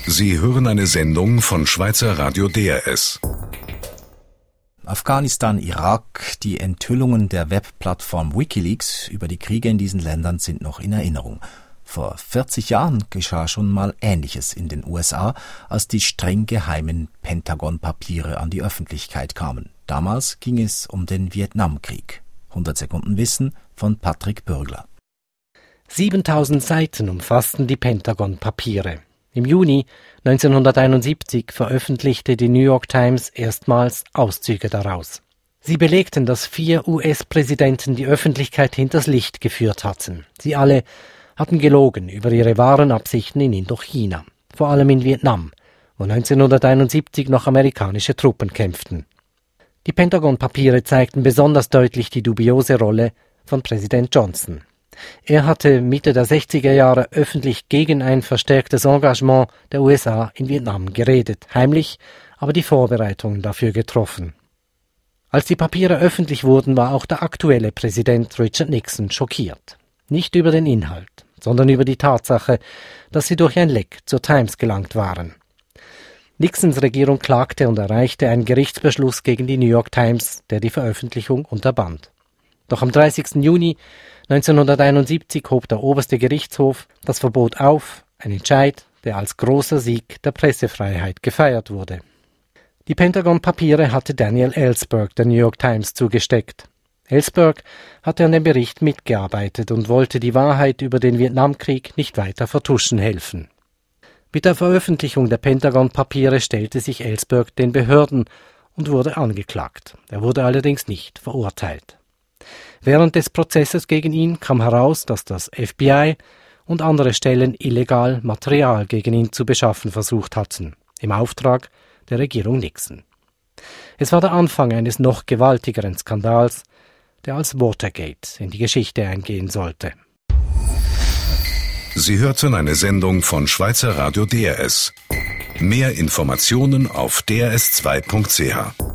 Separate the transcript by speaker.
Speaker 1: Sie hören eine Sendung von Schweizer Radio DRS.
Speaker 2: Afghanistan, Irak, die Enthüllungen der Webplattform WikiLeaks über die Kriege in diesen Ländern sind noch in Erinnerung. Vor 40 Jahren geschah schon mal Ähnliches in den USA, als die streng geheimen Pentagon-Papiere an die Öffentlichkeit kamen. Damals ging es um den Vietnamkrieg. 100 Sekunden Wissen von Patrick Bürgler.
Speaker 3: 7000 Seiten umfassten die Pentagon-Papiere. Im Juni 1971 veröffentlichte die New York Times erstmals Auszüge daraus. Sie belegten, dass 4 US-Präsidenten die Öffentlichkeit hinters Licht geführt hatten. Sie alle hatten gelogen über ihre wahren Absichten in Indochina, vor allem in Vietnam, wo 1971 noch amerikanische Truppen kämpften. Die Pentagon-Papiere zeigten besonders deutlich die dubiose Rolle von Präsident Johnson. Er hatte Mitte der 60er Jahre öffentlich gegen ein verstärktes Engagement der USA in Vietnam geredet, heimlich aber die Vorbereitungen dafür getroffen. Als die Papiere öffentlich wurden, war auch der aktuelle Präsident Richard Nixon schockiert. Nicht über den Inhalt, sondern über die Tatsache, dass sie durch ein Leck zur Times gelangt waren. Nixons Regierung klagte und erreichte einen Gerichtsbeschluss gegen die New York Times, der die Veröffentlichung unterband. Doch am 30. Juni 1971 hob der oberste Gerichtshof das Verbot auf, ein Entscheid, der als großer Sieg der Pressefreiheit gefeiert wurde. Die Pentagon-Papiere hatte Daniel Ellsberg der New York Times zugesteckt. Ellsberg hatte an dem Bericht mitgearbeitet und wollte die Wahrheit über den Vietnamkrieg nicht weiter vertuschen helfen. Mit der Veröffentlichung der Pentagon-Papiere stellte sich Ellsberg den Behörden und wurde angeklagt. Er wurde allerdings nicht verurteilt. Während des Prozesses gegen ihn kam heraus, dass das FBI und andere Stellen illegal Material gegen ihn zu beschaffen versucht hatten, im Auftrag der Regierung Nixon. Es war der Anfang eines noch gewaltigeren Skandals, der als Watergate in die Geschichte eingehen sollte.
Speaker 1: Sie hörten eine Sendung von Schweizer Radio DRS. Mehr Informationen auf drs2.ch.